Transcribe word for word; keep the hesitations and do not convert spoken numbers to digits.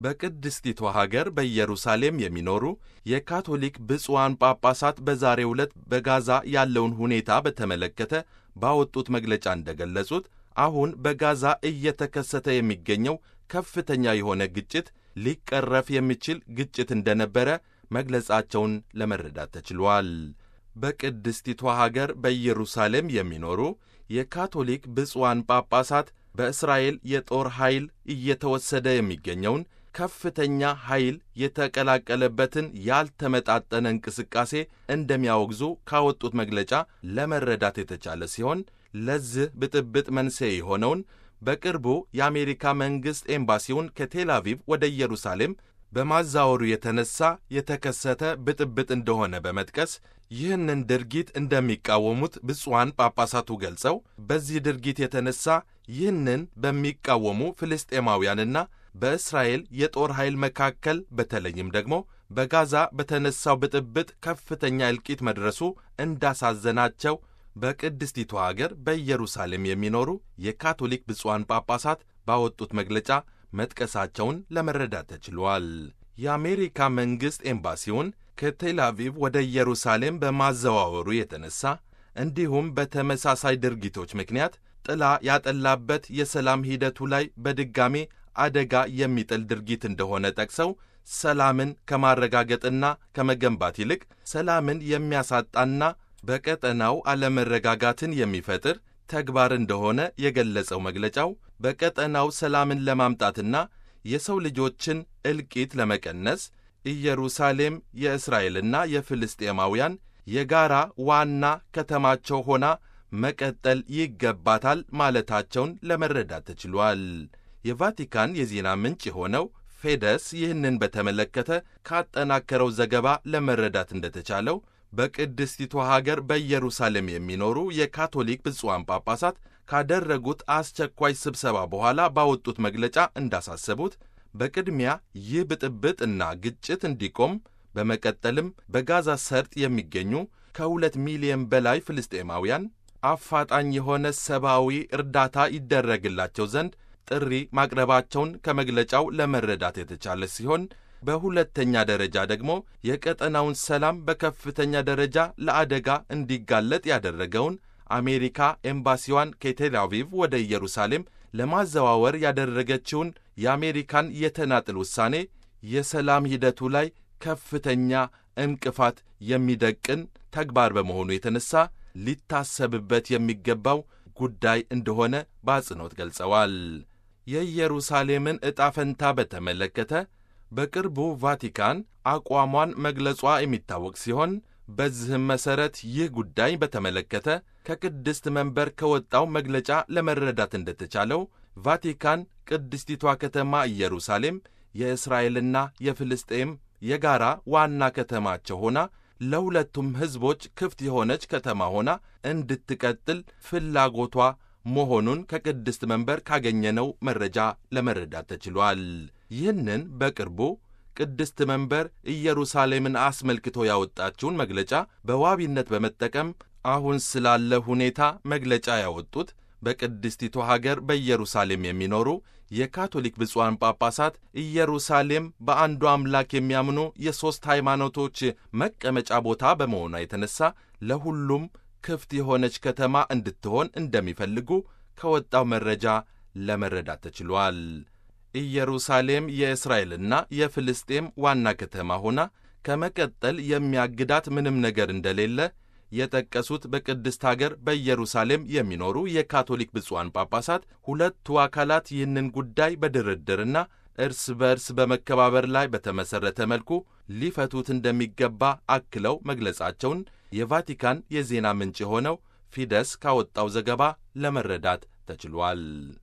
በቅድስቲቷ ሀገር በኢየሩሳሌም የሚኖሩ የካቶሊክ ብፁዓን ጳጳሳት በዛሬው ዕለት በጋዛ ያለውን ሁኔታ በተመለከተ ባወጡት መግለጫ እንደገለጹት አሁን በጋዛ እየተከሰተ የሚገኘው ከፍተኛ የሆነ ግጭት ሊቀረፍ የሚችል ግጭት እንደነበረ መግለጻቸውን ለመረዳት ተችሏል። በቅድስቲቷ ሀገር በኢየሩሳሌም የሚኖሩ የካቶሊክ ብፁዓን ጳጳሳት በእስራኤል የጦር ኃይል እየተወሰደ የሚገኘውን ከፍተኛ ኃይል የተቀላቀለበትን ያልተመጣጠነ እንቅስቃሴ እንደሚያወግዙ ካወጡት መግለጫ ለመረዳት የተቻለ ሲሆን ለዚህ ብጥብጥ መንስኤ የሆነውን በቅርቡ የአሜሪካ መንግሥት ኤምባሲውን ከቴል አቪቭ ወደ ኢየሩሳሌም በማዛወሩ የተነሳ የተከሰተ ብጥብጥ እንደሆነ በመጥቀስ ይህንን ድርጊት እንደሚቃወሙት ብፁዓን ጳጳሳቱ ገልጸው በዚህ ድርጊት የተነሳ ይህንን በሚቃወሙ ፍልስጤማውያንና በእስራኤል የጦር ኃይል መካከል በተለይም ደግሞ በጋዛ በተነሳው ብጥብጥ ከፍተኛ እልቂት መድረሱ እንዳሳዘናቸው በቅድስቲቷ አገር በኢየሩሳሌም የሚኖሩ የካቶሊክ ብፁዓን ጳጳሳት ባወጡት መግለጫ መጥቀሳቸውን ለመረዳት ተችሏል። የአሜሪካ መንግሥት ኤምባሲውን ከቴል አቪቭ ወደ ኢየሩሳሌም በማዘዋወሩ የተነሳ እንዲሁም በተመሳሳይ ድርጊቶች ምክንያት ጥላ ያጠላበት የሰላም ሂደቱ ላይ በድጋሜ አደጋ የሚጥል ድርጊት እንደሆነ ጠቅሰው ሰላምን ከማረጋገጥና ከመገንባት ይልቅ ሰላምን የሚያሳጣና በቀጠናው አለመረጋጋትን የሚፈጥር ተግባር እንደሆነ የገለጸው መግለጫው በቀጠናው ሰላምን ለማምጣትና የሰው ልጆችን እልቂት ለመቀነስ ኢየሩሳሌም የእስራኤልና የፍልስጤማውያን የጋራ ዋና ከተማቸው ሆና መቀጠል ይገባታል ማለታቸውን ለመረዳት ተችሏል። የቫቲካን የዜና ምንጭ የሆነው ፌደስ ይህንን በተመለከተ ካጠናከረው ዘገባ ለመረዳት እንደተቻለው በቅድስቲቷ ሀገር በኢየሩሳሌም የሚኖሩ የካቶሊክ ብፁዓን ጳጳሳት ካደረጉት አስቸኳይ ስብሰባ በኋላ ባወጡት መግለጫ እንዳሳሰቡት በቅድሚያ ይህ ብጥብጥና ግጭት እንዲቆም፣ በመቀጠልም በጋዛ ሰርጥ የሚገኙ ከሁለት ሚሊዮን በላይ ፍልስጤማውያን አፋጣኝ የሆነ ሰብአዊ እርዳታ ይደረግላቸው ዘንድ ጥሪ ማቅረባቸውን ከመግለጫው ለመረዳት የተቻለ ሲሆን በሁለተኛ ደረጃ ደግሞ የቀጠናውን ሰላም በከፍተኛ ደረጃ ለአደጋ እንዲጋለጥ ያደረገውን አሜሪካ ኤምባሲዋን ከቴል አቪቭ ወደ ኢየሩሳሌም ለማዘዋወር ያደረገችውን የአሜሪካን የተናጥል ውሳኔ የሰላም ሂደቱ ላይ ከፍተኛ እንቅፋት የሚደቅን ተግባር በመሆኑ የተነሳ ሊታሰብበት የሚገባው ጉዳይ እንደሆነ በአጽንኦት ገልጸዋል። የኢየሩሳሌምን ዕጣ ፈንታ በተመለከተ በቅርቡ ቫቲካን አቋሟን መግለጿ የሚታወቅ ሲሆን በዚህም መሠረት ይህ ጉዳይ በተመለከተ ከቅድስት መንበር ከወጣው መግለጫ ለመረዳት እንደተቻለው ቫቲካን ቅድስቲቷ ከተማ ኢየሩሳሌም የእስራኤልና የፍልስጤም የጋራ ዋና ከተማቸው ሆና ለሁለቱም ሕዝቦች ክፍት የሆነች ከተማ ሆና እንድትቀጥል ፍላጎቷ መሆኑን ከቅድስት መንበር ካገኘነው መረጃ ለመረዳት ተችሏል። ይህንን በቅርቡ ቅድስት መንበር ኢየሩሳሌምን አስመልክቶ ያወጣችውን መግለጫ በዋቢነት በመጠቀም አሁን ስላለ ሁኔታ መግለጫ ያወጡት በቅድስቲቱ ሀገር በኢየሩሳሌም የሚኖሩ የካቶሊክ ብፁዓን ጳጳሳት ኢየሩሳሌም በአንዱ አምላክ የሚያምኑ የሦስት ሃይማኖቶች መቀመጫ ቦታ በመሆኗ የተነሳ ለሁሉም ክፍት የሆነች ከተማ እንድትሆን እንደሚፈልጉ ከወጣው መረጃ ለመረዳት ተችሏል። ኢየሩሳሌም የእስራኤልና የፍልስጤም ዋና ከተማ ሆና ከመቀጠል የሚያግዳት ምንም ነገር እንደሌለ የጠቀሱት በቅድስት ሀገር በኢየሩሳሌም የሚኖሩ የካቶሊክ ብፁዓን ጳጳሳት ሁለቱ አካላት ይህንን ጉዳይ በድርድርና እርስ በርስ በመከባበር ላይ በተመሠረተ መልኩ ሊፈቱት እንደሚገባ አክለው መግለጻቸውን የቫቲካን የዜና ምንጭ የሆነው ፊደስ ካወጣው ዘገባ ለመረዳት ተችሏል።